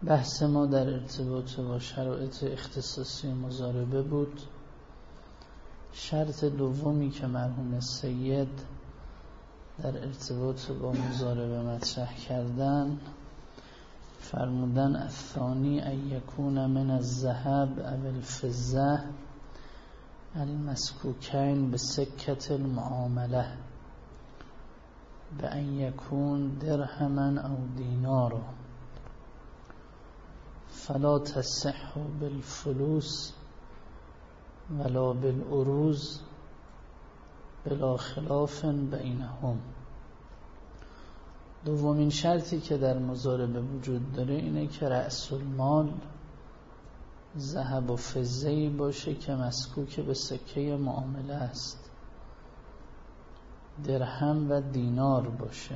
بحث ما در ارتباط با شرایط اختصاصی مضاربه بود. شرط دومی که مرحوم سید در ارتباط با مضاربه مطرح کردن فرمودن الثانی ان یکون من الذهب او الفضه المسکوکین بسکة المعامله بأن یکون درهما او دینارا فلا تصح بالفلوس ولا بالعروض بلا خلاف بینهم. دومین شرطی که در مضاربه وجود داره اینه که رأس المال ذهب و فضه‌ای باشه که مسکوک به سکه معامله است، درهم و دینار باشه.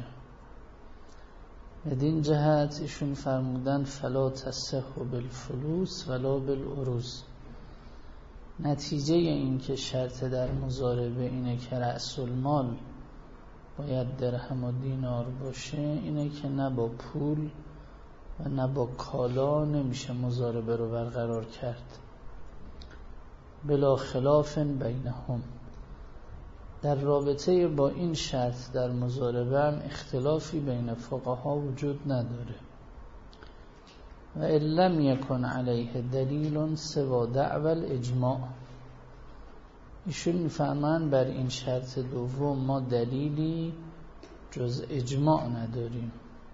بدین جهت ایشون فرمودن فلا تصح بالفلوس ولا بالعروض. نتیجه این که شرط در مضاربه اینه که رأس المال باید درهم و دینار باشه اینه که نه با پول و نه با کالا نمیشه مضاربه رو برقرار کرد. بلا خلاف بینهم. در رابطه با این شرط در مضاربه هم اختلافی بین فقها وجود نداره. و ان لم یکن علیه دلیل سوا دعوی الاجماع. ایشون میفهمن بر این شرط دوم ما دلیلی جز اجماع نداریم.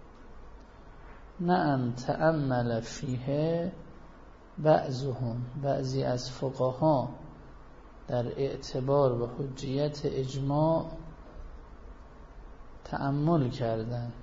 نه ان تأمل فیه بعضهم، بعضی از فقها در اعتبار و حجیت اجماع تأمل کردن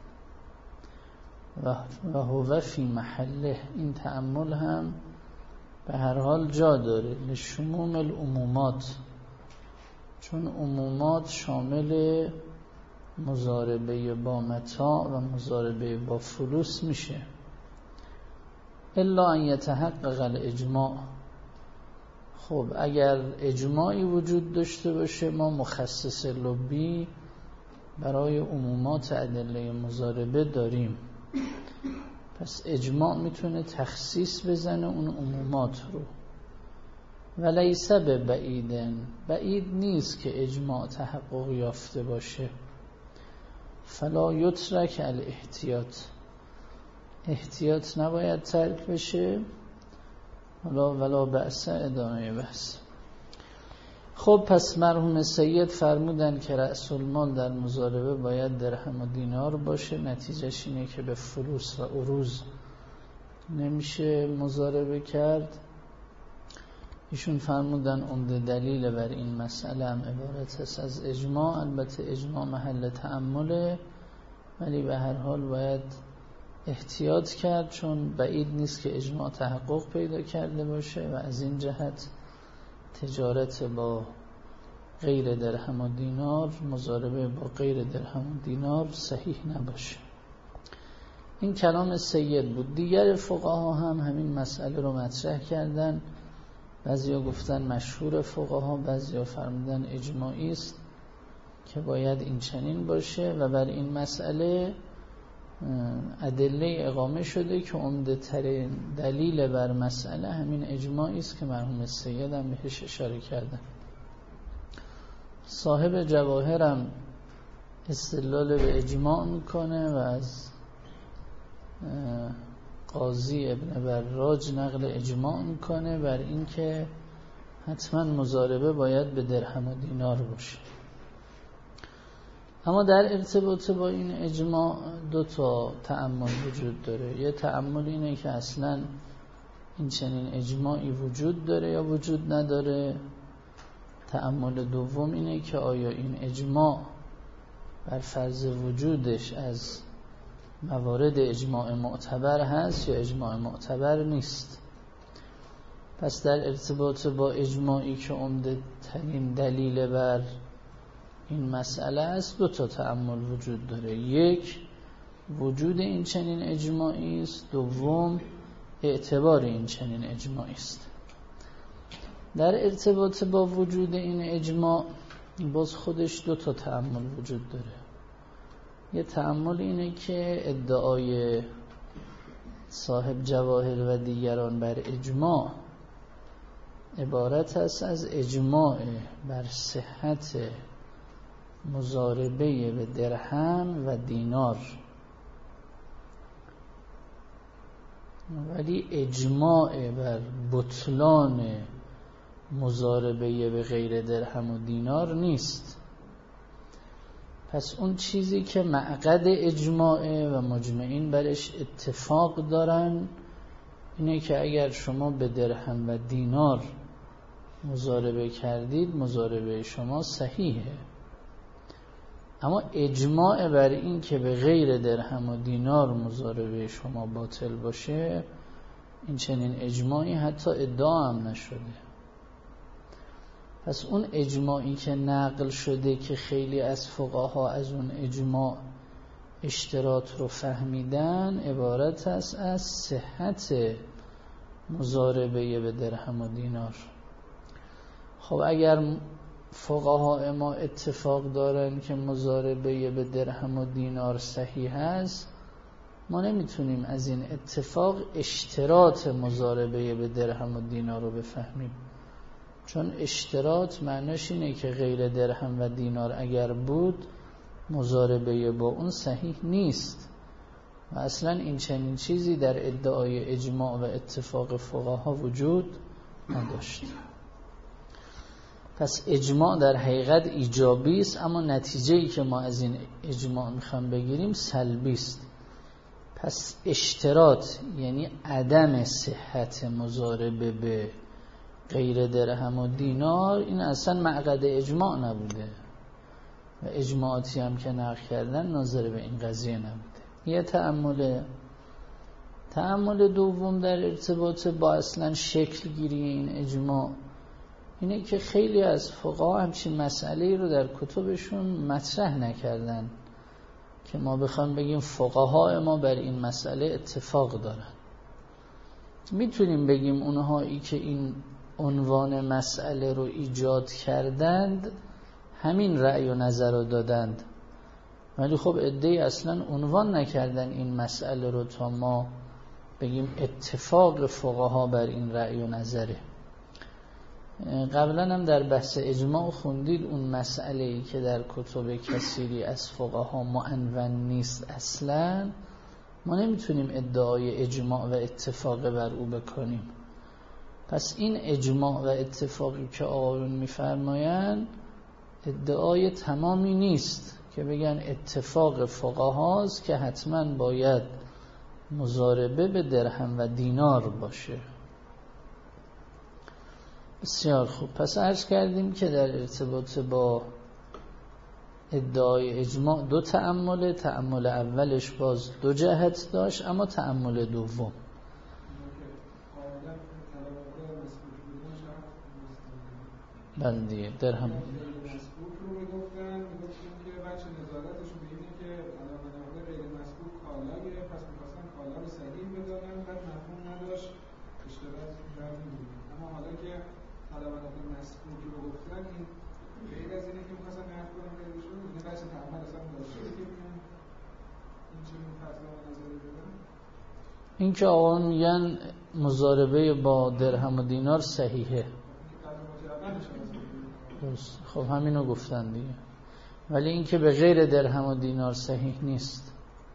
و هو فی محله. این تأمل هم به هر حال جا داره لشموم العمومات، چون عمومات شامل مضاربه با متاع و مضاربه با فلوس میشه. الا ان یتحقق الاجماع. خب اگر اجماعی وجود داشته باشه ما مخصص لبی برای عمومات ادله مضاربه داریم، پس اجماع میتونه تخصیص بزنه اون عمومات رو. ولیس ببعیدن، بعید نیست که اجماع تحقق یافته باشه. فلا یترک الاحتیاط، احتیاط نباید ترک بشه. ولا بأس، ادامه بحث. خب پس مرحوم سید فرمودن که رأس المال در مضاربه باید درهم و دینار باشه. نتیجهش اینه که به فلوس و عروض نمیشه مضاربه کرد. ایشون فرمودن عمده دلیل بر این مسئله هم عبارت است از اجماع. البته اجماع محل تأمله، ولی به هر حال باید احتیاط کرد چون بعید نیست که اجماع تحقق پیدا کرده باشه و از این جهت تجارت با غیر درهم و دینار، مضاربه با غیر درهم و دینار صحیح نباشه. این کلام سید بود. دیگر فقها هم همین مسئله رو مطرح کردن. بعضیا گفتن مشهور فقها، بعضیا فرمودن اجماعی است که باید این چنین باشه و بر این مسئله ادله اقامه شده که عمده ترین دلیل بر مسئله همین اجماعی است که مرحوم سید هم بهش اشاره کردن. صاحب جواهر هم استدلال به اجماع میکنه و از قاضی ابن براج نقل اجماع میکنه بر این که حتما مضاربه باید به درهم و دینار باشه. اما در ارتباط با این اجماع دو تا تأمل وجود داره. یه تأمل اینه که اصلا این چنین اجماعی وجود داره یا وجود نداره. تأمل دوم اینه که آیا این اجماع بر فرض وجودش از موارد اجماع معتبر هست یا اجماع معتبر نیست. پس در ارتباط با اجماعی که عمده ترین دلیل بر این مسئله است دو تا تأمل وجود داره. یک، وجود این چنین اجماعی است. دوم، اعتبار این چنین اجماعی است. در ارتباط با وجود این اجماع باز خودش دو تا تأمل وجود داره. یه تأمل اینه که ادعای صاحب جواهر و دیگران بر اجماع عبارت است از اجماع بر صحت مضاربه به درهم و دینار، ولی اجماع بر بطلان مضاربه به غیر درهم و دینار نیست. پس اون چیزی که معقد اجماعه و مجمعین برش اتفاق دارن اینه که اگر شما به درهم و دینار مضاربه کردید مضاربه شما صحیحه، اما اجماع بر این که به غیر درهم و دینار مضاربه شما باطل باشه این چنین اجماعی حتی ادعا هم نشده. پس اون اجماعی که نقل شده که خیلی از فقها از اون اجماع اشتراط رو فهمیدن عبارت است از صحت مضاربه به درهم و دینار. خب اگر فقها ما اتفاق دارن که مضاربه به درهم و دینار صحیح است، ما نمیتونیم از این اتفاق اشتراط مضاربه به درهم و دینار رو بفهمیم، چون اشتراط معناش اینه که غیر درهم و دینار اگر بود مضاربه با اون صحیح نیست و اصلا این چنین چیزی در ادعای اجماع و اتفاق فقها وجود نداشت. پس اجماع در حقیقت ایجابی است، اما نتیجه‌ای که ما از این اجماع میخوام بگیریم سلبی است. پس اشتراط یعنی عدم صحت مضاربه به غیر درهم و دینار این اصلا معقد اجماع نبوده و اجماعاتی هم که نقل کردن ناظر به این قضیه نبوده. یه تأمل دوم در ارتباط با اصلا شکل گیری این اجماع اینه که خیلی از فقها همچین مسئله‌ای رو در کتبشون مطرح نکردن که ما بخوام بگیم فقها ما بر این مسئله اتفاق دارن. میتونیم بگیم اونهایی که این عنوان مسئله رو ایجاد کردند همین رأی و نظر رو دادند، ولی خب عده‌ای اصلا عنوان نکردن این مسئله رو تا ما بگیم اتفاق فقها بر این رأی و نظره. قبلا هم در بحث اجماع خوندید اون مسئله‌ای که در کتب کثیری از فقها معنون نیست، اصلا ما نمیتونیم ادعای اجماع و اتفاق بر او بکنیم. پس این اجماع و اتفاقی که آقایون میفرمایند ادعای تمامی نیست که بگن اتفاق فقهاست که حتما باید مضاربه به درهم و دینار باشه. بسیار خوب. پس عرض کردیم که در ارتباط با ادعای اجماع دو تأمل اولش باز دو جهت داشت، اما تأمل دوم بندیه درهم این که آقایون میگن مضاربه با درهم و دینار صحیحه، خب همینو گفتن دیگه، ولی این که به غیر درهم و دینار صحیح نیست.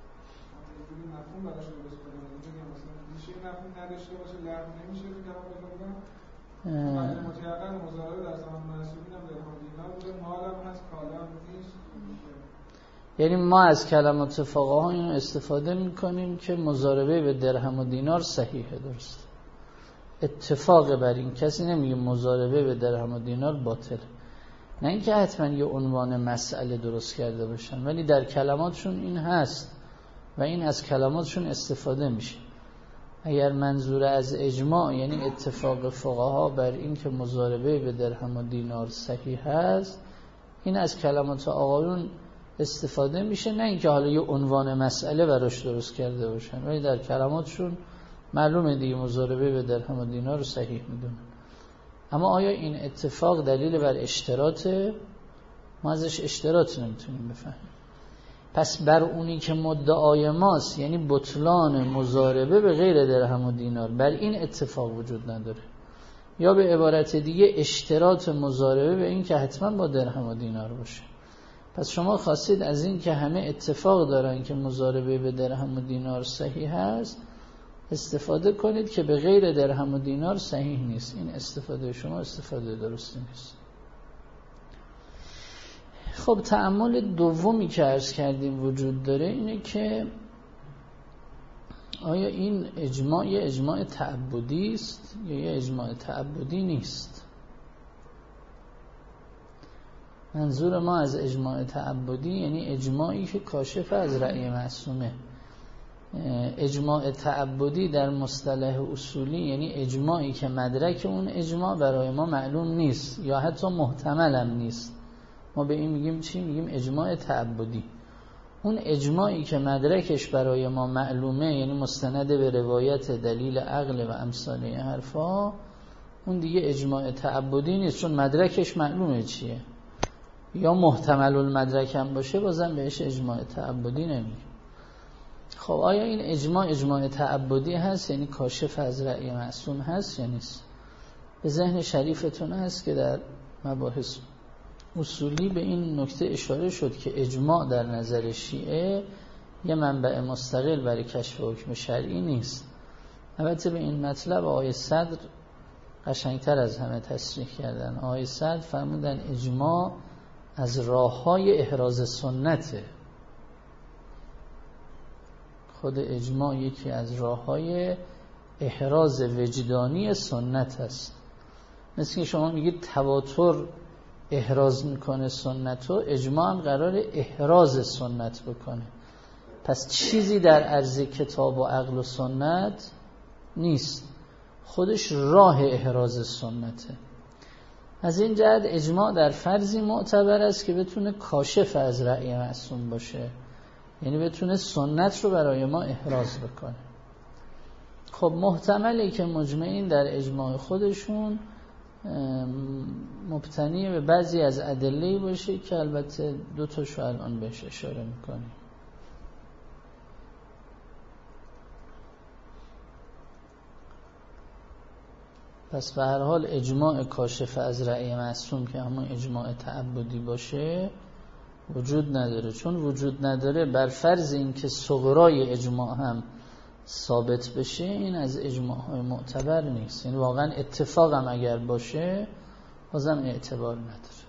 یعنی ما از کلمات فقها اینو استفاده میکنیم که مضاربه به درهم و دینار صحیحه، درست. اتفاق بر این کسی نمیگه مضاربه به درهم و دینار باطل، نه اینکه حتما یه عنوان مسئله درست کرده باشن، ولی در کلماتشون این هست و این از کلماتشون استفاده میشه. اگر منظور از اجماع یعنی اتفاق فقها بر این که مضاربه به درهم و دینار صحیح هست، این از کلمات آقایون استفاده میشه، نه اینکه حالا یه عنوان مسئله براش درست کرده باشن، ولی در کلماتشون معلومه دیگه مضاربه به درهم و دینار رو صحیح میدونن. اما آیا این اتفاق دلیل بر اشتراطه؟ ما ازش اشتراط نمیتونیم بفهمیم. پس بر اونی که مدعای ماست، یعنی بطلان مضاربه به غیر درهم و دینار، بر این اتفاق وجود نداره. یا به عبارت دیگه اشتراط مضاربه به این که حتما با درهم و دینار باشه. پس شما خواستید از این که همه اتفاق دارن که مضاربه به درهم و دینار صحیح هست استفاده کنید که به غیر درهم و دینار صحیح نیست. این استفاده شما استفاده درستی نیست. خب تأمل دومی که عرض کردیم وجود داره اینه که آیا این اجماع یه اجماع تعبدی است یا یه اجماع تعبدی نیست؟ منظور ما از اجماع تعبدی یعنی اجماعی که کاشف از رأی معصومه. اجماع تعبدی در مصطلح اصولی یعنی اجماعی که مدرک اون اجماع برای ما معلوم نیست یا حتی محتمل هم نیست. ما به این میگیم چی؟ میگیم اجماع تعبدی. اون اجماعی که مدرکش برای ما معلومه، یعنی مستند به روایت، دلیل عقل و امثال این حرفا، اون دیگه اجماع تعبدی نیست، چون مدرکش معلومه چیه. یا محتمل المدرک هم باشه بازم بهش اجماع تعبدی نمیگیم. خب آیا این اجماع تعبدی هست، یعنی کاشف از رأی معصوم هست یا نیست؟ به ذهن شریفتون هست که در مباحث اصولی به این نکته اشاره شد که اجماع در نظر شیعه یه منبع مستقل برای کشف حکم شرعی نیست. البته به این مطلب آقای صدر قشنگتر از همه تصریح کردن. آقای صدر فرمودن اجماع از راه‌های احراز سنته. خود اجماع یکی از راه‌های احراز وجدانی سنت است. مثل که شما میگید تواتر احراز میکنه سنتو، اجماع هم قرار احراز سنت بکنه. پس چیزی در عرض کتاب و عقل و سنت نیست، خودش راه احراز سنته. از این جهت اجماع در فرضی معتبر است که بتونه کاشف از رأی معصوم باشه، یعنی بتونه سنت رو برای ما احراز بکنه. خب محتمله که مجمعین در اجماع خودشون مبتنی به بعضی از ادله‌ای باشه که البته دو تاشو الان بهش اشاره میکنیم. پس به هر حال اجماع کاشف از رأی معصوم که همون اجماع تعبدی باشه وجود نداره. چون وجود نداره بر فرض این که صغرای اجماع هم ثابت بشه، این از اجماع‌های معتبر نیست. یعنی واقعا اتفاق هم اگر باشه بازم اعتبار نداره.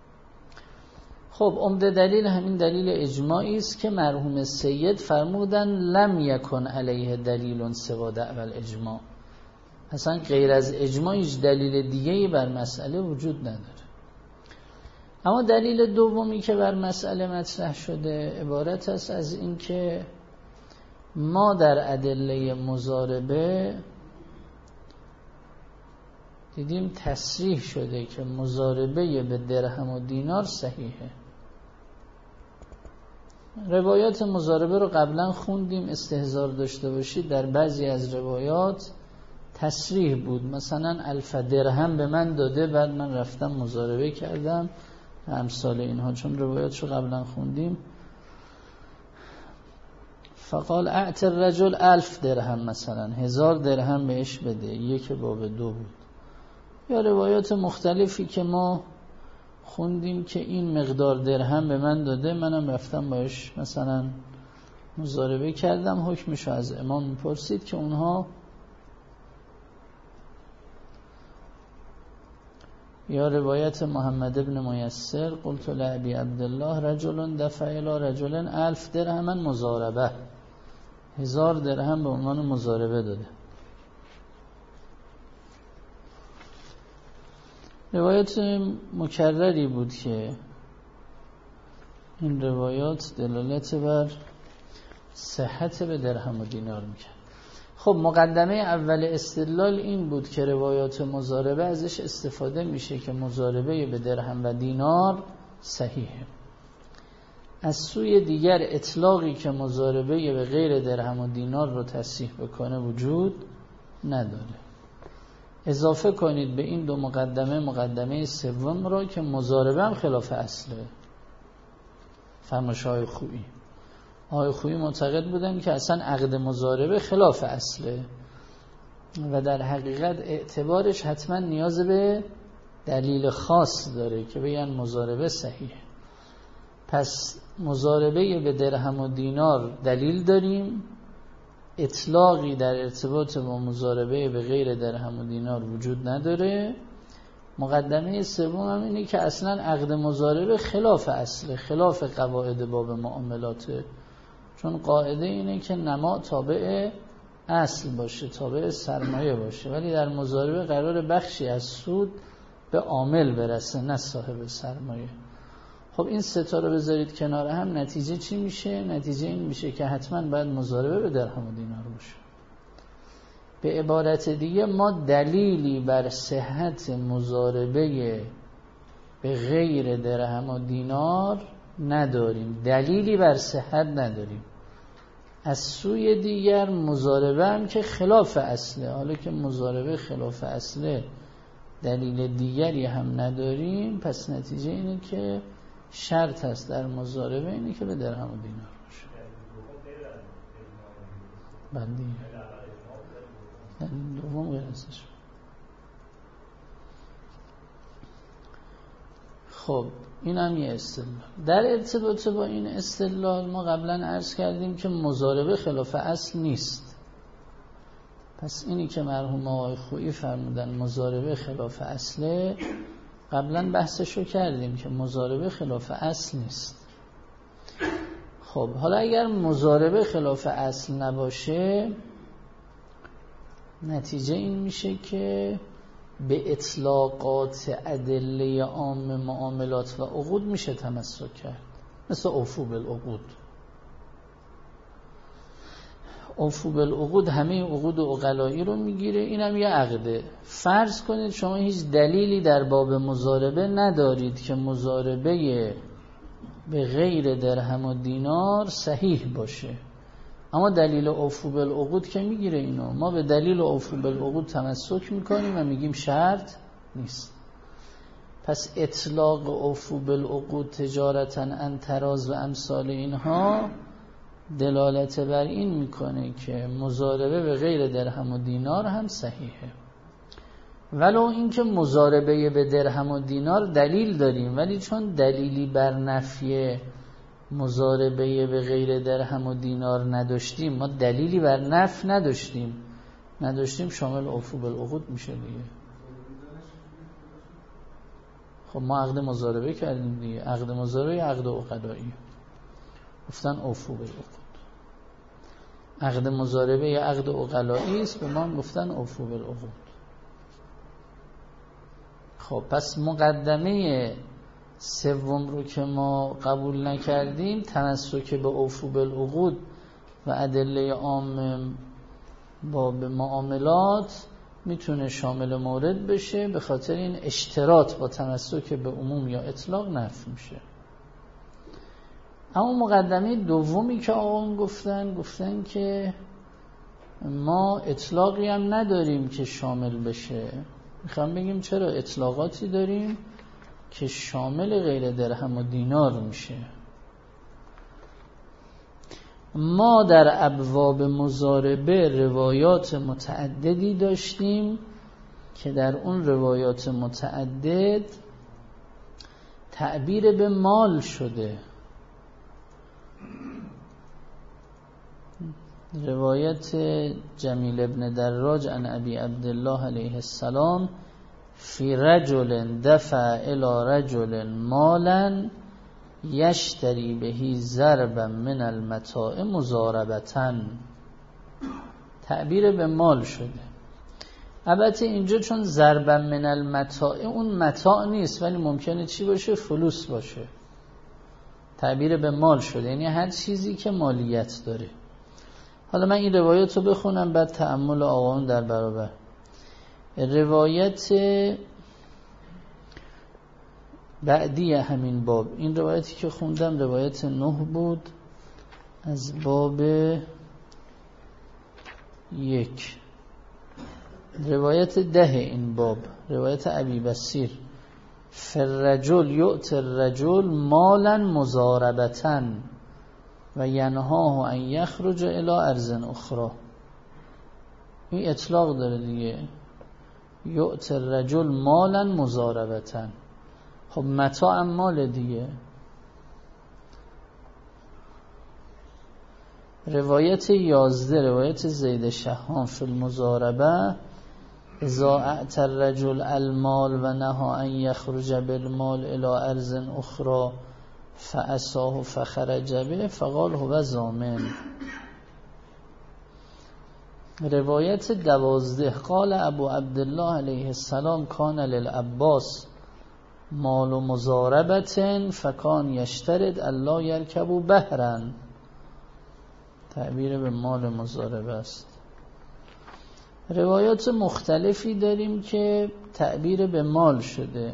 خب عمده دلیل همین دلیل اجماعی است که مرحوم سید فرمودن لم یکن علیه دلیل سوا دعوی الاجماع. اصلا غیر از اجماع هیچ دلیل دیگه‌ای بر مسئله وجود نداره. اما دلیل دومی که بر مسئله مطرح شده عبارت است از این که ما در ادله مضاربه دیدیم تصریح شده که مضاربه به درهم و دینار صحیحه. روایات مضاربه رو قبلا خوندیم، استحضار داشته باشید. در بعضی از روایات تصریح بود، مثلا 1000 درهم به من داده بعد من رفتم مضاربه کردم، امثال اینها. چون روایات رو قبلا خوندیم. فقال اعت الرجل 1000 درهم، مثلا 1000 درهم بهش بده، یک باب 2 بود. یا روایات مختلفی که ما خوندیم که این مقدار درهم به من داده، منم رفتم باش مثلا مضاربه کردم، حکمشو از امام میپرسید که اونها، یا روایت محمد ابن میسر قلت لابی عبدالله رجل دفع الى رجل 1000 درهم مضاربه، 1000 درهم به عنوان مضاربه داده. روایت مکرری بود که این روایات دلالت بر صحت به درهم و دینار میکرد. خب مقدمه اول استدلال این بود که روایات مضاربه ازش استفاده میشه که مضاربه به درهم و دینار صحیحه. از سوی دیگر اطلاقی که مضاربه به غیر درهم و دینار رو تصحیح بکنه وجود نداره. اضافه کنید به این دو مقدمه سوم را که مضاربه هم خلاف اصله، فرمایش‌های خوبی. آقای خویی معتقد بودن که اصلا عقد مضاربه خلاف اصله و در حقیقت اعتبارش حتما نیاز به دلیل خاص داره که بگن مضاربه صحیحه. پس مضاربه به درهم و دینار دلیل داریم، اطلاقی در ارتباط با مضاربه به غیر درهم و دینار وجود نداره. مقدمه سوم هم اینه که اصلا عقد مضاربه خلاف اصله، خلاف قواعد باب معاملاته، چون قاعده اینه که نما تابع اصل باشه، تابع سرمایه باشه، ولی در مضاربه قرار بخشی از سود به عامل برسه نه صاحب سرمایه. خب این سه تا رو بذارید کنار هم، نتیجه چی میشه؟ نتیجه این میشه که حتما باید مضاربه به درهم و دینار باشه. به عبارت دیگه ما دلیلی بر صحت مضاربه به غیر درهم و دینار نداریم، دلیلی بر صحت نداریم. از سوی دیگر مضاربه هم که خلاف اصله، حالا که مضاربه خلاف اصله دلیل دیگری هم نداریم، پس نتیجه اینه که شرط هست در مضاربه اینه که به درهم و دینار باشه. بندی دوم غیر ازش. خب این هم یه استدلال. در ارتباط با این استدلال ما قبلا عرض کردیم که مضاربه خلاف اصل نیست. پس اینی که مرحوم آقای خویی فرمودن مضاربه خلاف اصله، قبلا بحثشو کردیم که مضاربه خلاف اصل نیست. خب حالا اگر مضاربه خلاف اصل نباشه، نتیجه این میشه که به اطلاقات ادله عام معاملات و عقود میشه تمسک کرد، مثل اوفو بالعقود. اوفو بالعقود همه عقود عقلایی رو میگیره، اینم یه عقده. فرض کنید شما هیچ دلیلی در باب مضاربه ندارید که مضاربه به غیر درهم و دینار صحیح باشه، اما دلیل اوفو بالعقود که میگیره اینو. ما به دلیل اوفو بالعقود تمسک میکنیم و میگیم شرط نیست. پس اطلاق اوفو بالعقود تجارتا عن تراض و امثال اینها دلالت بر این میکنه که مضاربه به غیر درهم و دینار هم صحیحه، ولو اینکه مضاربه به درهم و دینار دلیل داریم، ولی چون دلیلی بر نفی مضاربه به غیر درهم و دینار نداشتیم، ما دلیلی بر نفی نداشتیم شامل اوفو بالعقود میشه دیگه. خب ما عقد مضاربه کردیم دیگه، عقد مضاربه عقد عقدایی، گفتن اوفو بالعقود. عقد مضاربه یا عقد عقلایی است، به ما گفتن اوفو بالعقود. خب پس مقدمه سوم رو که ما قبول نکردیم، تمسک به اوفو بالعقود و ادله عام با معاملات میتونه شامل مورد بشه، به خاطر این اشتراط با تمسک به عموم یا اطلاق نفی میشه. اما مقدمه دومی که آقایون گفتن که ما اطلاقی هم نداریم که شامل بشه. میخوام بگیم چرا اطلاقاتی داریم که شامل غیر درهم و دینار میشه. ما در ابواب مضاربه روایات متعددی داشتیم که در اون روایات متعدد تعبیر به مال شده. روایت جمیل ابن دراج عن ابی عبدالله علیه السلام فی رجل دفع الی رجل مالا یشتری بهی ضربا من المتاع مضاربتا، تعبیر به مال شده. البته اینجا چون ضربا من المتاع اون متاع نیست، ولی ممکنه چی باشه؟ فلوس باشه. تعبیر به مال شده یعنی هر چیزی که مالیت داره. حالا من این روایت رو بخونم بعد تأمل آقایون در برابر. روایت بعدی همین باب، این روایتی که خوندم روایت 9 بود از باب 1. روایت 10 این باب، روایت ابی بصیر فرجل یؤت الرجل مالا مضاربتا، و ینهاه ان یخرج الی ارض اخرى. این اطلاق داره دیگه. یؤت الرجل مالا مضاربة. خب متاع مال دیگه. روایت 11 روایت زید شهام فی المضاربه اذا اعطى الرجل المال و نهى ان یخرج بالمال الى ارض اخرى فعصاه فخرج به فقال هو ضامن. روایت 12 قال ابو عبدالله علیه السلام کان للعباس مال مضاربة فکان یشترط الا یرکبوا بحرا. تعبیر به مال مضاربه است. روایات مختلفی داریم که تعبیر به مال شده.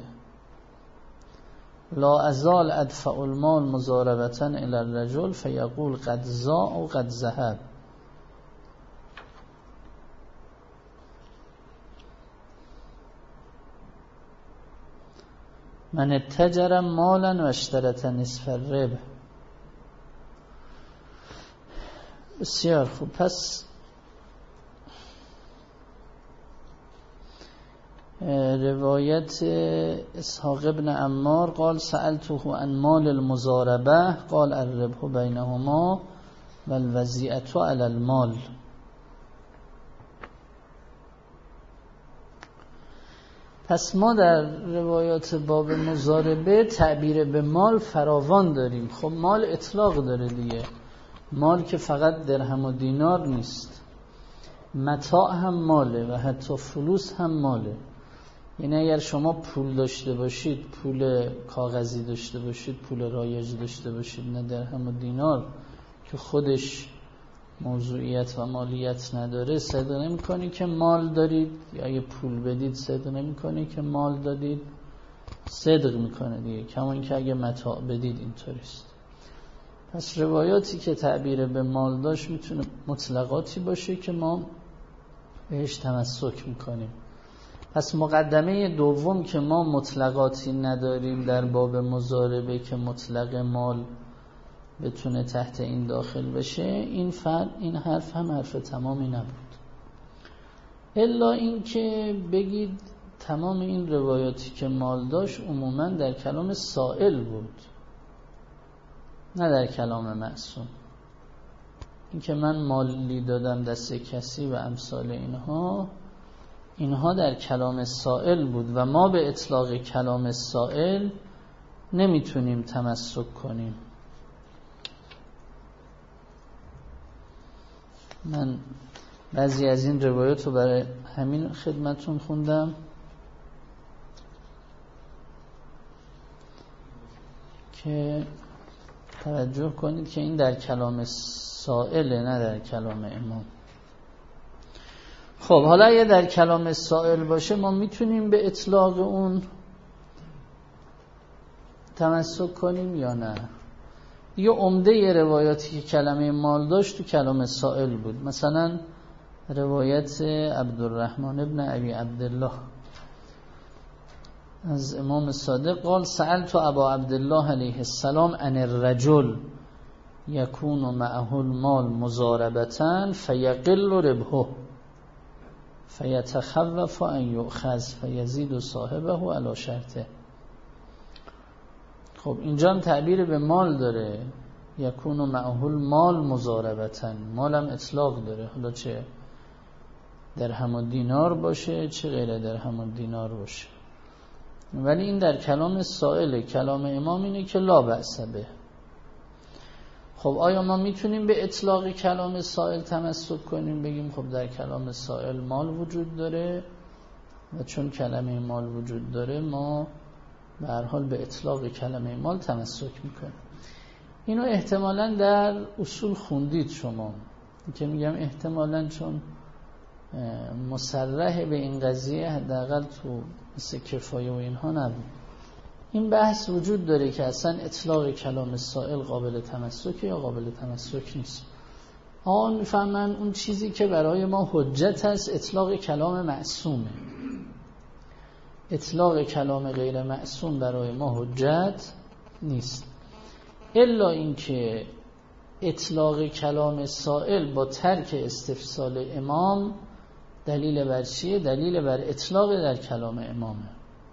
لا ازال ادفع المال مضاربة الى الرجل فیقول قد ضاع و قد ذهب. من اتجر مالا و اشترط نصف الربح. بسیار خوب. پس روایت اسحاق ابن عمار قال سألته عن مال المضاربه قال الربح بینهما و الوزیعة علی المال. پس ما در روایات باب مضاربه تعبیر به مال فراوان داریم. خب مال اطلاق داره دیگه. مال که فقط درهم و دینار نیست، متاع هم ماله و حتی فلوس هم ماله. یعنی اگر شما پول داشته باشید، پول کاغذی داشته باشید، پول رایج داشته باشید، نه درهم و دینار که خودش موضوعیت و مالیت نداره، صدق نمی کنی که مال دارید، یا اگه پول بدید صدق نمی کنی که مال دادید، صدق میکنه دیگه. کما اینکه اگه متاع بدید اینطوریست. پس روایاتی که تعبیر به مال داشت میتونه مطلقاتی باشه که ما بهش تمسک میکنیم. پس مقدمه دوم که ما مطلقاتی نداریم در باب مضاربه که مطلق مال بتونه تحت این داخل بشه، این حرف هم حرف تمامی نبود. الا این که بگید تمام این روایاتی که مال داشت عموما در کلام سائل بود، نه در کلام معصوم. این که من مالی دادم دست کسی و امثال اینها در کلام سائل بود و ما به اطلاق کلام سائل نمیتونیم تمسک کنیم. من بعضی از این روایات رو برای همین خدمتون خوندم که توجه کنید که این در کلام سائله، نه در کلام امام. خب حالا اگه در کلام سائل باشه ما میتونیم به اطلاق اون تمسک کنیم یا نه؟ یه عمده روایاتی که کلمه مال داشت تو کلام سائل بود. مثلا روایت عبدالرحمن ابن ابی عبدالله از امام صادق قال سألت ابا عبدالله علیه السلام عن الرجل یکون معه المال مضاربة فیقل ربحه فیتخوف ان یؤخذ فیزید صاحبه علی شرطه. خب اینجا هم تعبیر به مال داره، یکون معه المال مضاربة، مالم اطلاق داره، حالا چه درهم و دینار باشه چه غیر درهم و دینار باشه. ولی این در کلام سائله. کلام امام اینه که لا بأس به. خب آیا ما میتونیم به اطلاق کلام سائل تمسک کنیم، بگیم خب در کلام سائل مال وجود داره و چون کلمه مال وجود داره ما به هر حال به اطلاق کلمه مال تمسک میکنیم؟ اینو احتمالاً در اصول خوندید شما، که میگم احتمالاً چون مصرح به این قضیه حداقل تو مثل کفایه و اینها نبود. این بحث وجود داره که اصلا اطلاق کلام سائل قابل تمسک یا قابل تمسک نیست. آن میفهمن اون چیزی که برای ما حجت هست اطلاق کلام معصومه. اطلاق کلام غیر معصوم برای ما حجت نیست، الا اینکه اطلاق کلام سائل با ترک استفسال امام دلیل بر چیه؟ دلیل بر اطلاق در کلام امامه.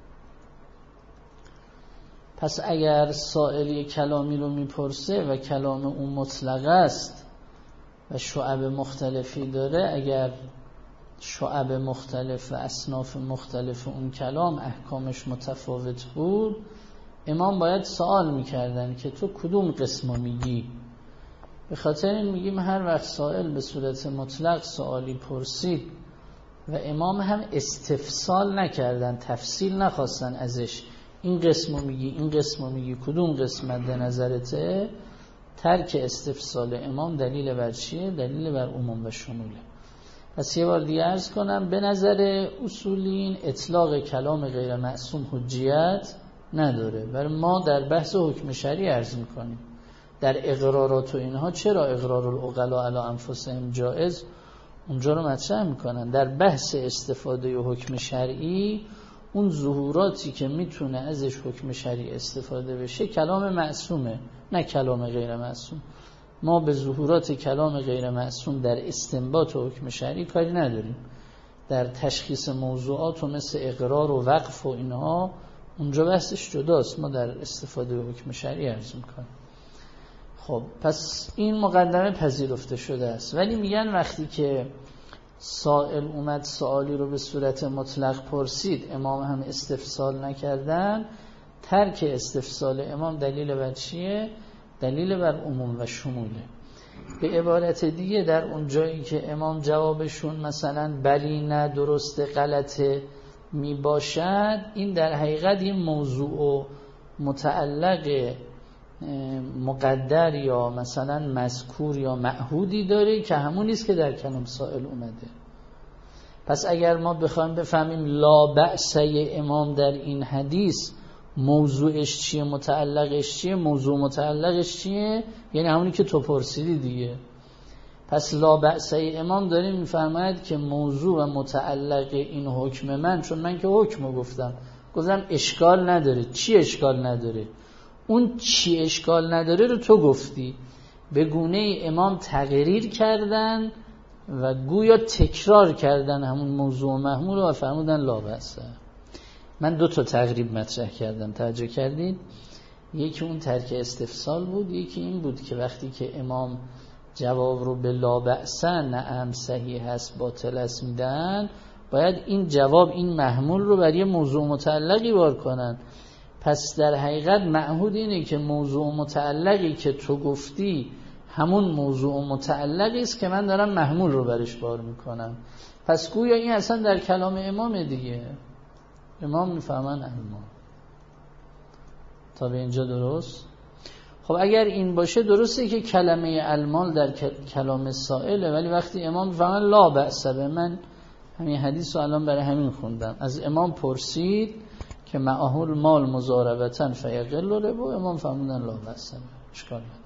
پس اگر سائلی کلامی رو میپرسه و کلام اون مطلق است و شعب مختلفی داره، اگر شعب مختلف و اصناف مختلف اون کلام احکامش متفاوت بود، امام باید سوال میکردن که تو کدوم قسمو میگی. به خاطر این میگیم هر وقت سائل به صورت مطلق سوالی پرسید و امام هم استفسال نکردن، تفصیل نخواستن ازش، این قسمو میگی، این قسمو میگی، کدوم قسمت به نظرته، ترک استفسال امام دلیل بر چیه؟ دلیل بر عموم و شموله. پس یه بار دیگه عرض کنم، به نظر اصولین اطلاق کلام غیر معصوم حجیت نداره. برای ما در بحث حکم شرعی عرض میکنیم در اقرارات و اینها چرا اقرار العقلاء علی انفسهم جائز، اونجا رو مطرح میکنن. در بحث استفاده و حکم شرعی اون ظهوراتی که میتونه ازش حکم شرعی استفاده بشه کلام معصومه، نه کلام غیر معصوم. ما به ظهورات کلام غیر معصوم در استنباط و حکم شرعی کاری نداریم. در تشخیص موضوعات و مثل اقرار و وقف و اینها اونجا بحثش جداست، ما در استفاده و حکم شرعی عرض میکنیم. خب پس این مقدمه پذیرفته شده است. ولی میگن وقتی که سائل اومد سوالی رو به صورت مطلق پرسید، امام هم استفسال نکردن، ترک استفسال امام دلیل بر چیه؟ دلیل بر عموم و شموله. به عبارت دیگه در اون جایی که امام جوابشون مثلا بلی، نه، درسته، غلطه می باشد، این در حقیقت این موضوع و متعلق مقدر یا مثلا مذکور یا معهودی داره که همونیست که در کلام سائل اومده. پس اگر ما بخوایم بفهمیم لا بأسه امام در این حدیث موضوعش چیه، متعلقش چیه، موضوع متعلقش چیه، یعنی همونی که تو پرسیدی دیگه. پس لا بأسه امام داره میفرماید که موضوع و متعلق این حکم من، چون من که حکمو گفتم اشکال نداره. چی اشکال نداره؟ اون چی اشکال نداره رو تو گفتی، به گونه امام تقریر کردن و گویا تکرار کردن همون موضوع محمول و فرمودن لا بأسه. من 2 تا تقریب مطرح کردم، توجه کردید؟ یکی اون ترک استفسال بود، یکی این بود که وقتی که امام جواب رو به لا بأسه نعم صحیح هست باطل است میدن، باید این جواب این محمول رو برای موضوع متعلقی بار کنن. پس در حقیقت معهود اینه که موضوع متعلقی که تو گفتی همون موضوع متعلقی است که من دارم محمول رو برش بار میکنم. پس گویا این اصلا در کلام امام دیگه، امام میفهمن المال. تا به اینجا درست؟ خب اگر این باشه درسته که کلمه المال در کلام سائله، ولی وقتی امام میفهمن لا بأس به، من همین حدیث رو الان برای همین خوندم، از امام پرسید که معهول مال مضاربتن فیقل ربو، امام فهموندن لا بأس به، اشکال نداره.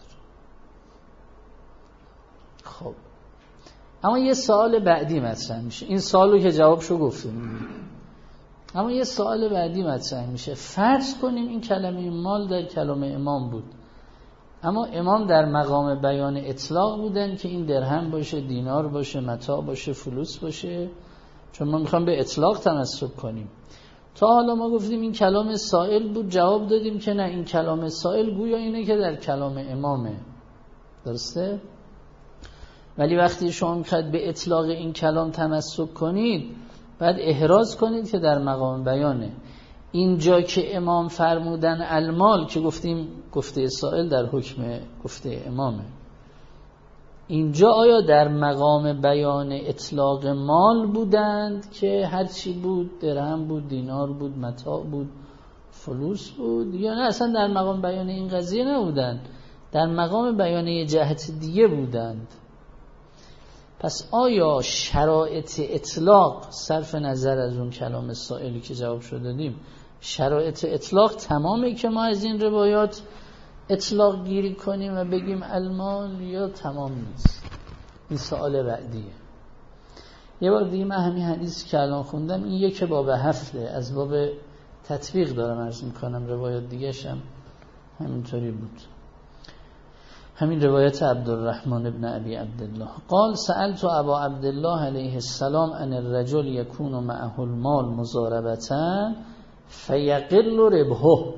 خب اما یه سوال بعدی مطرح میشه، این سوالو که جوابشو گفتیم، اما یه سوال بعدی مطرح میشه. فرض کنیم این کلمه مال در کلام امام بود، اما امام در مقام بیان اطلاق بودن که این درهم باشه، دینار باشه، متاع باشه، فلوس باشه، چون ما میخوام به اطلاق تنسب کنیم. تا حالا ما گفتیم این کلام سائل بود، جواب دادیم که نه، این کلام سائل گویا اینه که در کلام امامه، درسته؟ ولی وقتی شما میخواید به اطلاق این کلام تنسب کنید، بعد احراز کنید که در مقام بیانه. اینجا که امام فرمودن المال، که گفتیم گفته سائل در حکم گفته امامه، اینجا آیا در مقام بیان اطلاق مال بودند که هرچی بود، درهم بود، دینار بود، متاع بود، فلوس بود، یا نه اصلا در مقام بیان این قضیه نبودند، در مقام بیان یه جهت دیگه بودند؟ پس آیا شرایط اطلاق، صرف نظر از اون کلام سائلی که جواب شده دادیم، شرایط اطلاق تمامه که ما از این روایات اطلاق گیری کنیم و بگیم المال، یا تمام نیست؟ این سوال بعدیه. یه بار دیگه من همین حدیث که الان خوندم، این یک باب 7 از باب تطبیق دارم عرض میکنم، روایات دیگه شم همینطوری بود. همین روایت عبدالرحمن ابن ابی عبدالله قال سألت ابا عبدالله علیه السلام ان الرجل یکون معه المال مضاربة فیقل ربحه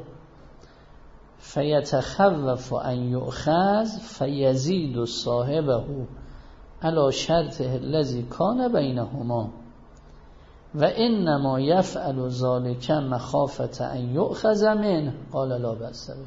فیتخوف ان یؤخذ فیزید صاحبه علی شرطه الذی کان بینهما و انما یفعل ذلك مخافة ان یؤخذ منه قال لا بأس به.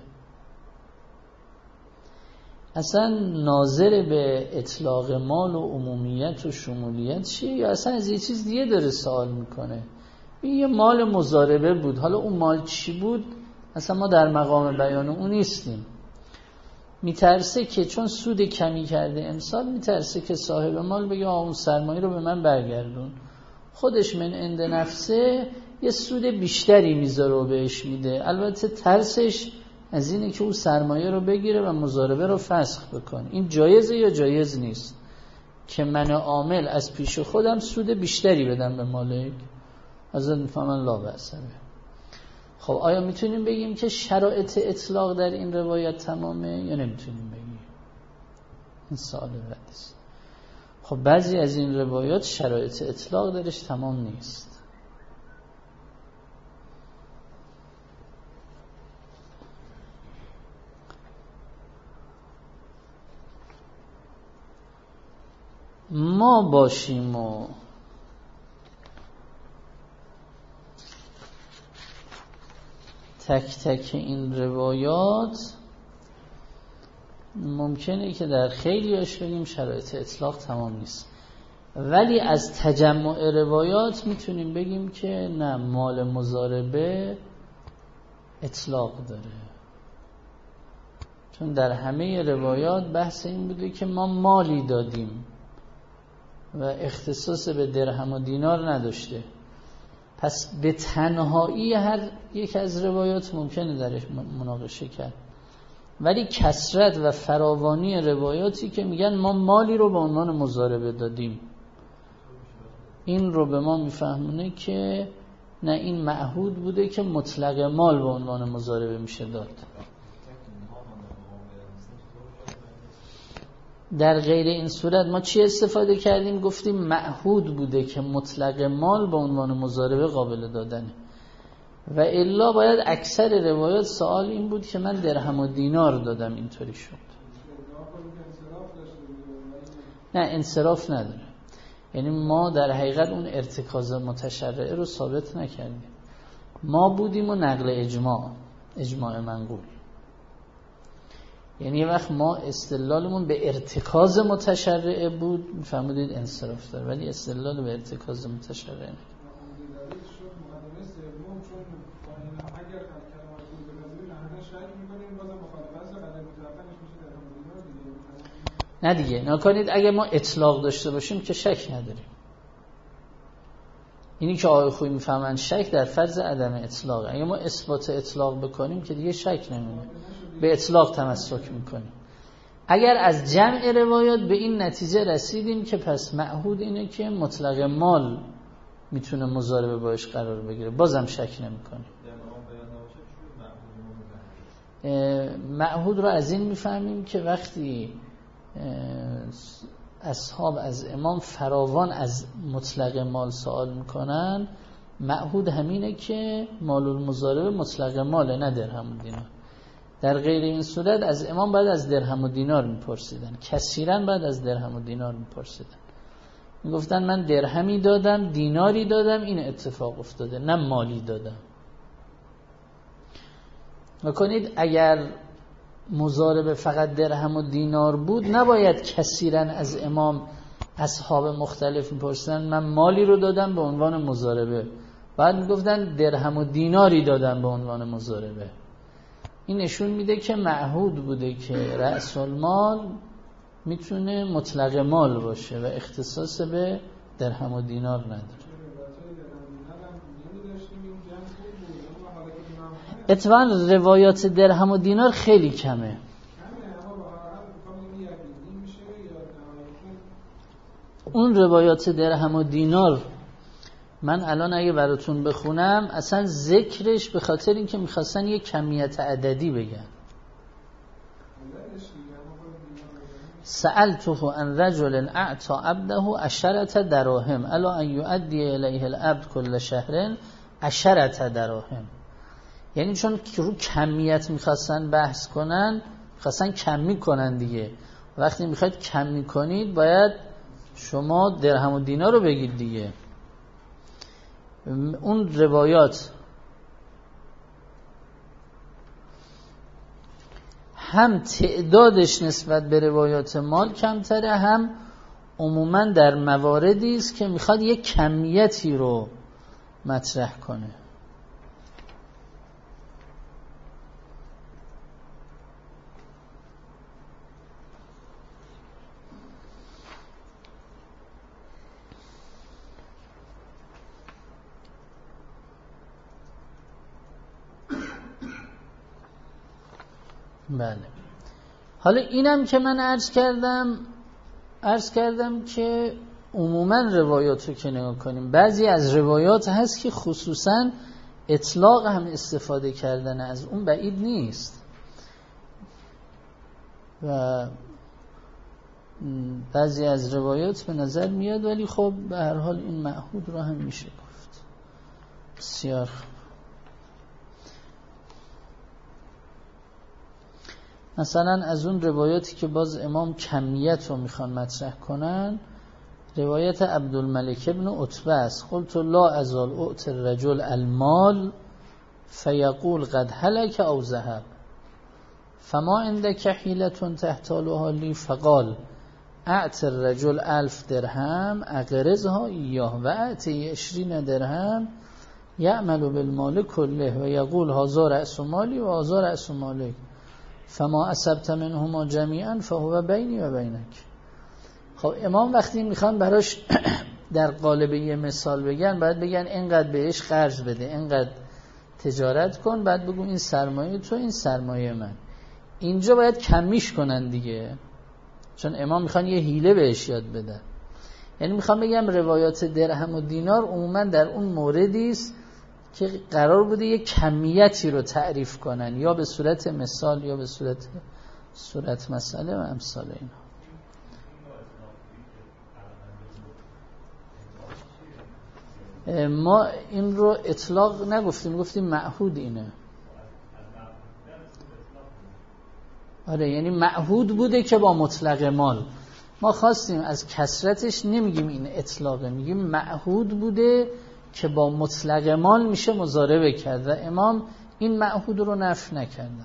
اصلا ناظر به اطلاق مال و عمومیت و شمولیت چیه؟ یا اصلا از یه چیز دیگه داره سوال میکنه. یه مال مضاربه بود، حالا اون مال چی بود اصلا ما در مقام بیان اون نیستیم. میترسه که چون سود کمی کرده امسال، میترسه که صاحب مال بگه اون سرمایه رو به من برگردون، خودش من عند نفسه یه سود بیشتری میذاره و بهش میده. البته ترسش از اینه که اون سرمایه رو بگیره و مضاربه رو فسخ بکنه. این جایزه یا جایز نیست که من عامل از پیش خودم سود بیشتری بدم به مالک؟ از این میفهمن لا بأس به. خب آیا میتونیم بگیم که شرایط اطلاق در این روایت تمامه یا نمیتونیم بگیم؟ این سوال رد است. خب بعضی از این روایات شرایط اطلاق درش تمام نیست. ما باشیم و تک تک این روایات ممکنه که در خیلی هاش بگیم شرایط اطلاق تمام نیست، ولی از تجمع روایات میتونیم بگیم که نه، مال مضاربه اطلاق داره. چون در همه روایات بحث این بوده که ما مالی دادیم و اختصاص به درهم و دینار نداشته. پس به تنهایی هر یک از روایات ممکنه درش مناقشه کرد، ولی کثرت و فراوانی روایاتی که میگن ما مالی رو به عنوان مضاربه دادیم، این رو به ما میفهمونه که نه، این معهود بوده که مطلق مال به عنوان مضاربه میشه داد. در غیر این صورت ما چی استفاده کردیم؟ گفتیم معهود بوده که مطلق مال به عنوان مضاربه قابل دادنه، و الا باید اکثر روایات سوال این بود که من درهم و دینار دادم، اینطوری شد. نه، انصراف نداره. یعنی ما در حقیقت اون ارتکاز متشرعه رو ثابت نکردیم، ما بودیم و نقل اجماع منقول. یعنی یه وقت ما استدلالمون به ارتکاز متشرعه بود، میفهمودید انصراف داره، ولی استدلال به ارتکاز متشرعه نه. نه دیگه، نکنید اگه ما اطلاق داشته باشیم که شک نداریم. اینی که آقای خویی میفهمن شک در فرض عدم اطلاق. اگه ما اثبات اطلاق بکنیم که دیگه شک نمیمونه، به اطلاق تمسک میکنیم. اگر از جمع روایات به این نتیجه رسیدیم که پس معهود اینه که مطلق مال میتونه مضاربه باش قرار بگیره، بازم شک نمیکنیم. معهود رو از این میفهمیم که وقتی اصحاب از امام فراوان از مطلق مال سوال میکنن، معهود همینه که مال المضاربه مطلق ماله، نه درهم و دینار. در غیر این صورت از امام بعد از درهم و دینار میپرسیدن، کثیرا بعد از درهم و دینار میپرسیدن، میگفتن من درهمی دادم، دیناری دادم، این اتفاق افتاده، نه مالی دادم. میکنید اگر مضاربه فقط درهم و دینار بود، نباید کثیرا از امام اصحاب مختلف میپرسیدن من مالی رو دادم به عنوان مضاربه، بعد میگفتن درهم و دیناری دادم به عنوان مضاربه. این نشون میده که معهود بوده که رأس المال میتونه مطلق مال باشه و اختصاص به درهم و دینار نداره. اتفاقا روایات درهم و دینار خیلی کمه. اون روایات درهم و دینار من الان اگه براتون بخونم، اصلا ذکرش به خاطر اینکه میخواستن یه کمیت عددی بگن. سألته عن رجل اعطى عبده 10 دراهم الا ان يؤدي الیه العبد كل شهر 10 دراهم. یعنی چون رو کمیت میخواستن بحث کنن، میخواستن کمی کنن دیگه. وقتی میخواید کمی کنید باید شما درهم و دینار رو بگید دیگه. اون روایات هم تعدادش نسبت به روایات مال کمتره، هم عموما در مواردی است که میخواد یک کمیتی رو مطرح کنه. بله. حالا اینم که من عرض کردم که عموما روایات رو که نگاه کنیم، بعضی از روایات هست که خصوصا اطلاق هم استفاده کردن از اون بعید نیست و بعضی از روایات به نظر میاد، ولی خب به هر حال این معهود رو هم میشه گفت. بسیار مثلا از اون روایاتی که باز امام کمیت رو میخوان مطرح کنن، روایت عبدالملک ابن عتبه است. قلت لا ازال اعطی الرجل المال فیقول قد هلک او ذهب فما عندك حیلة تحتالها لی فقال اعطی الرجل 1000 درهم اقرضها ایاه و اعطی 20 درهم یعمل بالمال کله و یقول هذا رأس مالی و هذا رأس مالک فما اصبت منهما جمیعا فهو بینی و بینک. خب امام وقتی میخوان براش در قالب یه مثال بگن، باید بگن اینقدر بهش قرض بده، اینقدر تجارت کن، بعد بگو این سرمایه تو، این سرمایه من. اینجا باید کمیش کنن دیگه، چون امام میخوان یه حیله بهش یاد بدن. یعنی میخوام بگم روایات درهم و دینار عموما در اون موردی است که قرار بوده یه کمیتی رو تعریف کنن، یا به صورت مثال یا به صورت مسئله و امثال اینا. ما این رو اطلاق نگفتیم، گفتیم معهود اینه. آره، یعنی معهود بوده که با مطلق مال. ما خواستیم از کثرتش نمیگیم این اطلاقه، میگیم معهود بوده که با مطلق مال میشه مضاربه کرد و امام این معهود رو نفی نکردن.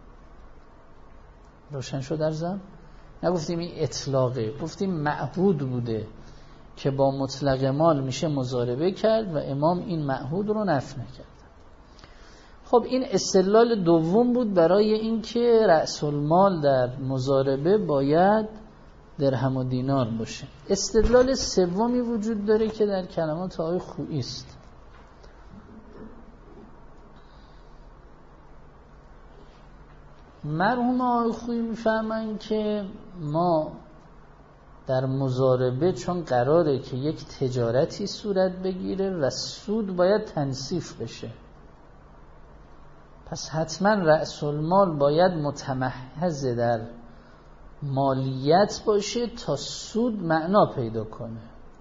روشن شد عرضم؟ نگفتیم این اطلاقه، گفتیم معهود بوده که با مطلق مال میشه مضاربه کرد و امام این معهود رو نفی نکرد. خب این استدلال دوم بود برای اینکه رأس المال در مضاربه باید درهم و دینار باشه. استدلال سومی وجود داره که در کلمات آقای خویی است. مرحوم آقای خویی میفرمایند که ما در مضاربه چون قراره که یک تجارتی صورت بگیره و سود باید تنصیف بشه، پس حتما رأس المال باید متمحض در مالیت باشه تا سود معنا پیدا کنه.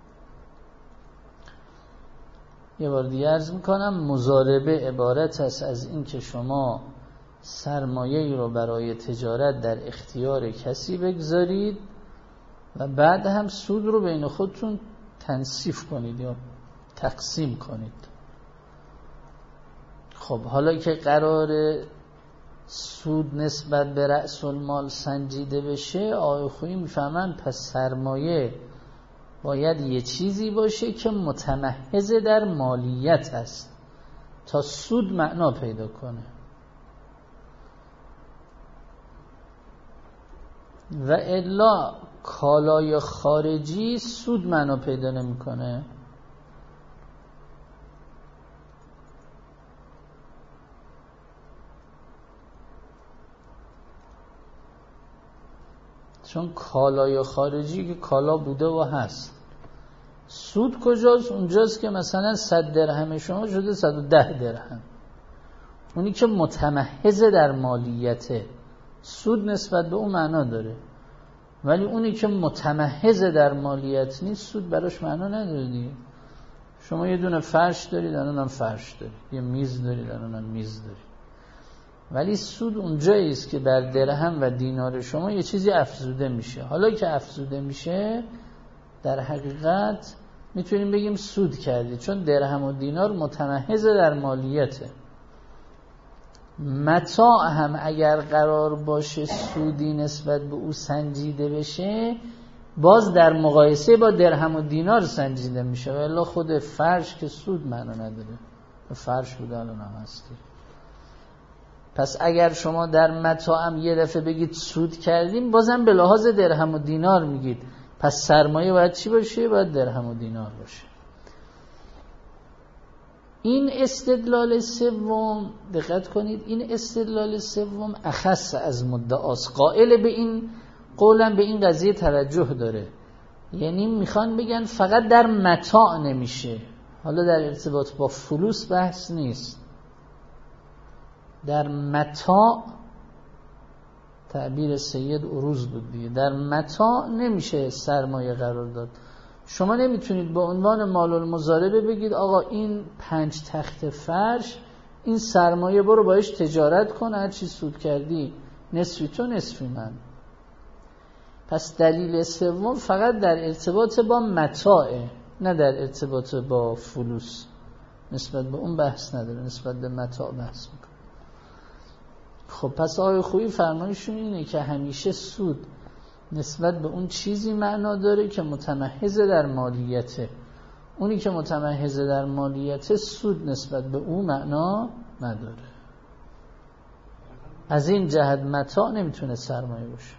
یه بار دیگه عرض میکنم، مضاربه عبارت است از این که شما سرمایه‌ای رو برای تجارت در اختیار کسی بگذارید و بعد هم سود رو بین خودتون تنصیف کنید یا تقسیم کنید. خب حالا که قرار سود نسبت به رأس المال سنجیده بشه، آقای خویی میفهمن پس سرمایه باید یه چیزی باشه که متمحض در مالیت است تا سود معنا پیدا کنه، و الا کالای خارجی سود معنا پیدا نمیکنه. چون کالای خارجی که کالا بوده و هست، سود کجاست؟ اونجاست که مثلا 100 درهم شما شده 110 درهم، اونی که متمحض در مالیته، سود نسبت به اون معنا داره. ولی اونی که متمحض در مالیت نیست سود براش معنا نداره دیگه. شما یه دونه فرش دارید، الانم فرش دارید، یه میز دارید، الانم میز دارید، ولی سود اونجایی است که بر درهم و دینار شما یه چیزی افزوده میشه. حالا که افزوده میشه در حقیقت میتونیم بگیم سود کردید، چون درهم و دینار متمحض در مالیته. متاع هم اگر قرار باشه سودی نسبت به او سنجیده بشه، باز در مقایسه با درهم و دینار سنجیده میشه، ولی خود فرش که سود معنا نداره. فرش بوده الان هم هستی. پس اگر شما در متاع هم یه دفعه بگید سود کردیم، بازم به لحاظ درهم و دینار میگید. پس سرمایه باید چی باشه؟ باید درهم و دینار باشه. این استدلال سوم، دقت کنید، این استدلال سوم اخص از مدعاست. قائل به این قولم به این قضیه توجه داره، یعنی میخوان بگن فقط در متاع نمیشه. حالا در ارتباط با فلوس بحث نیست، در متاع، تعبیر سید عروض بود دیگه، در متاع نمیشه سرمایه قرار داد. شما نمیتونید به عنوان مال المضاربه بگید آقا این 5 تخت فرش، این سرمایه برو باش تجارت کن، هر چی سود کردی نصفی تو نصفی من. پس دلیل سوم فقط در ارتباط با متاعه، نه در ارتباط با فلوس. نسبت به اون بحث نداره، نسبت به متاع بحث میکنه. خب پس آقای خویی فرمایشون اینه که همیشه سود نسبت به اون چیزی معنا داره که متمحض در مالیته. اونی که متمحض در مالیته سود نسبت به اون معنا نداره. از این جهت متاع نمیتونه سرمایه باشه.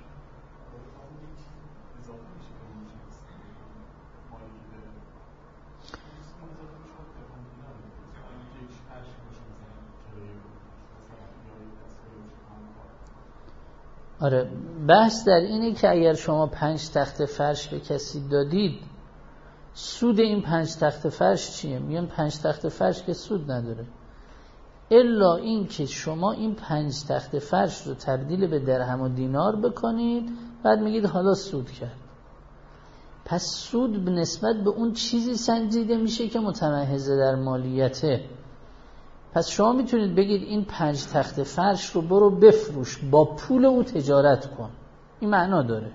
آره، بحث در اینه که اگر شما 5 تخت فرش به کسی دادید، سود این 5 تخت فرش چیه؟ میگن 5 تخت فرش که سود نداره، الا این که شما این 5 تخت فرش رو تبدیل به درهم و دینار بکنید، بعد میگید حالا سود کرد. پس سود به نسبت به اون چیزی سنجیده میشه که متمحض در مالیته. پس شما میتونید بگید این 5 تخت فرش رو برو بفروش، با پول او تجارت کن، این معنا داره.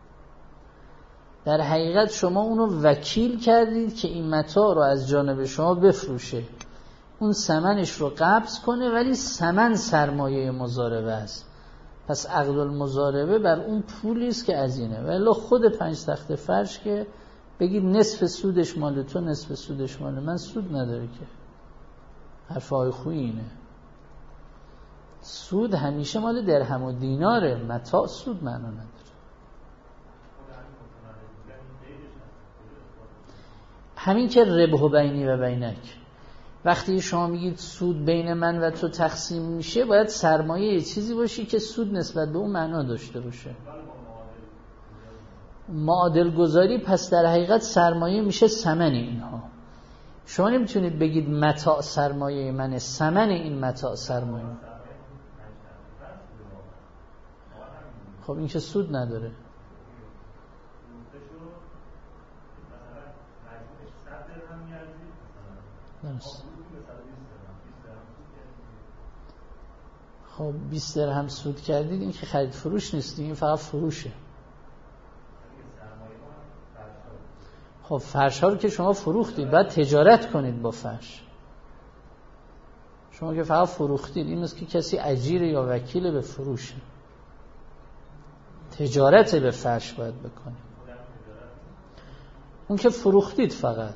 در حقیقت شما اونو وکیل کردید که این متاع رو از جانب شما بفروشه، اون ثمنش رو قبض کنه، ولی ثمن سرمایه مضاربه است. پس عقد المضاربه بر اون پولی است که از اینه، ولی خود 5 تخت فرش که بگید نصف سودش مال تو نصف سودش مال من، سود نداره که. حرف آقای خویی اینه. سود همیشه مال درهم و دیناره، متاع سود معنا نداره. همین که ربح بینی و بینک، وقتی شما میگید سود بین من و تو تقسیم میشه، باید سرمایه یه چیزی باشی که سود نسبت به اون معنا داشته باشه. معادل گذاری پس در حقیقت سرمایه میشه ثمن اینها. شما نمیتونید بگید متاع سرمایه منه، ثمن این متاع سرمایه. خب این که سود نداره. خب 20 درهم سود کردید، این که خرید فروش نیست، این فقط فروشه. خب فرش ها رو که شما فروختید، باید تجارت کنید با فرش. شما که فقط فروختید، این است که کسی اجیر یا وکیل به فروشه. تجارت به فرش باید بکنید. اون که فروختید فقط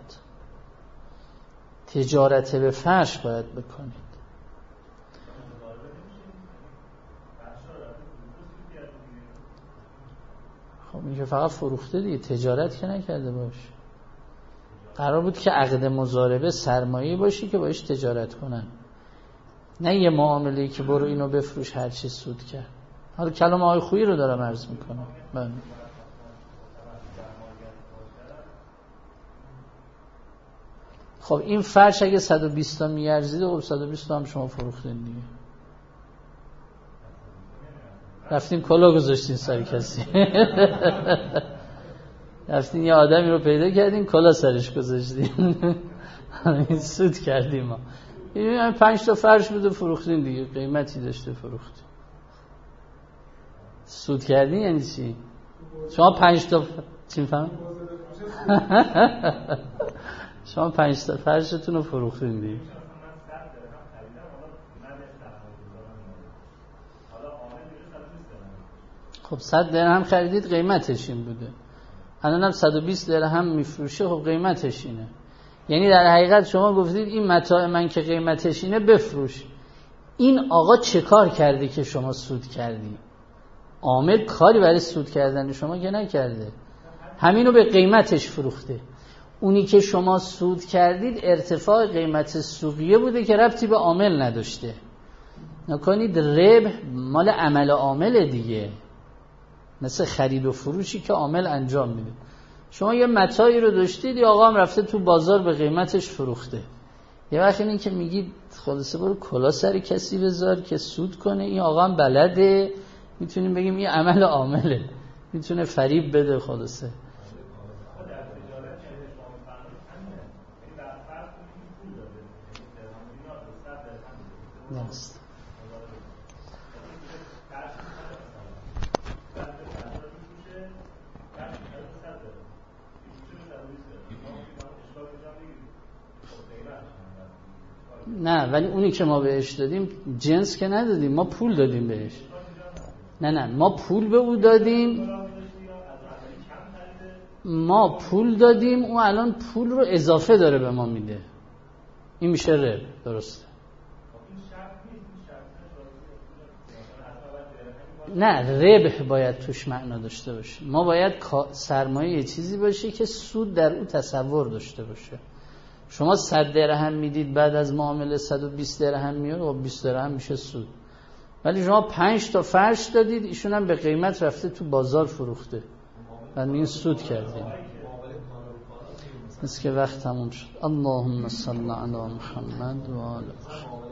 تجارت به فرش باید بکنید. خب این که فقط فروخته دیگه، تجارت که نکرده باش. قرار بود که عقد مضاربه سرمایه باشی که باش تجارت کنن، نه یه معامله‌ای که برو اینو بفروش هر چی سود کرد. حالا کلام آقای خویی رو دارم عرض میکنم. بله. خب این فرش اگه 120 تا میارزیده، خب 120 تا هم شما فروختین دیگه. رفتین کلا گذاشتین سر کسی. رفتین یه آدمی رو پیدا کردین کلا سرش گذاشتین. این سود کردیم ما. این 5 تا فرش بوده فروختین دیگه، قیمتی داشته فروختین. سود کردین یعنی چی؟ شما 5 تا چی می‌فهم؟ شما 5 تا فرشتون رو فروختین دیگه. خب 100 درهم خریدید قیمتش این بوده، الان هم 120 درهم میفروشه، خب قیمتش اینه. یعنی در حقیقت شما گفتید این متاع من که قیمتش اینه بفروش. این آقا چه کار کرده که شما سود کردی؟ عامل کاری برای سود کردن شما که نکرده، همینو به قیمتش فروخته. اونی که شما سود کردید ارتفاع قیمت سوقیه بوده که ربطی به عامل نداشته. نکنید ربح مال عمل عامل دیگه، مثل خرید و فروشی که عامل انجام میده. شما یه متاعی رو داشتید، یا آقا هم رفته تو بازار به قیمتش فروخته. یه وقت این که میگید خلاصه برو کلا سر کسی بذار که سود کنه، این آقا هم بلده، میتونیم بگیم این عمل عامله، میتونه فریب بده. خلاصه نیست. نه ولی اونی که ما بهش دادیم جنس که ندادیم، ما پول دادیم بهش. نه ما پول به او دادیم، ما پول دادیم، او الان پول رو اضافه داره به ما میده. این میشه ربح. درسته؟ نه ربح باید توش معنا داشته باشه. ما باید سرمایه یه چیزی باشه که سود در او تصور داشته باشه. شما 100 درهم میدید، بعد از معامله 120 درهم میاد و 20 درهم میشه سود. ولی شما 5 تا فرش دادید، ایشون هم به قیمت رفته تو بازار فروخته، بعد این سود کردیم. مثل که وقت تموم شد. اللهم صل علی محمد و آل